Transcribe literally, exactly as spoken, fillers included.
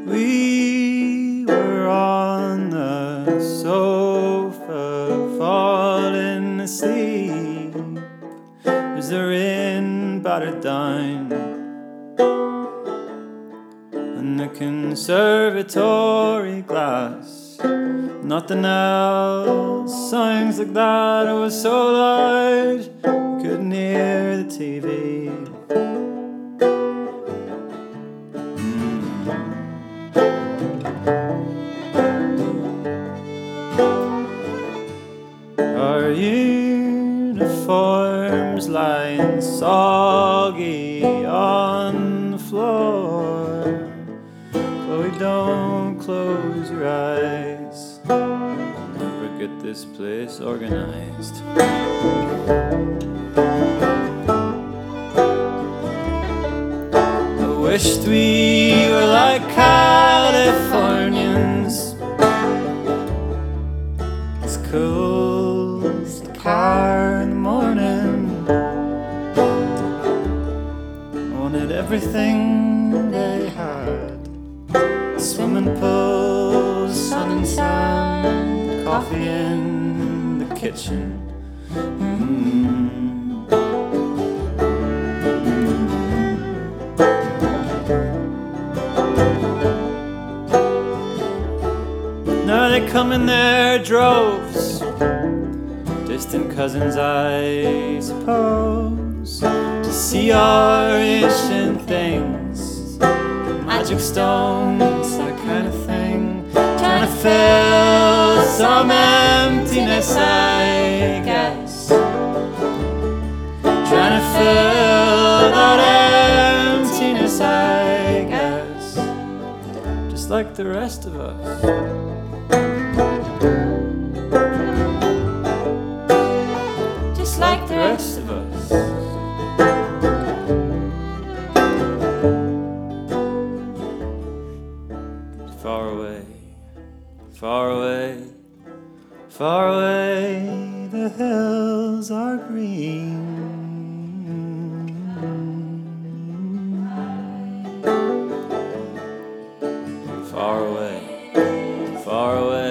We were on the sofa, falling asleep as the rain battered down on the conservatory glass. Nothing else sounds like that. It was so loud, you couldn't hear the T V. Our uniforms lying soggy on the floor. Chloe, don't close your eyes. Never get this place organized. I wished we were like Californians, as cool as the car in the morning. Wanted everything they had: swimming pools, sun and sand, coffee in the kitchen. Mm. Now they come in their droves, distant cousins I suppose, to see our ancient things, magic stones, that kind of thing, trying to fill some emptiness, I guess, trying to fill that emptiness, I guess, just like the rest of us. Just like the rest of us. Far away, far away, far away, the hills are green. Far away, far away,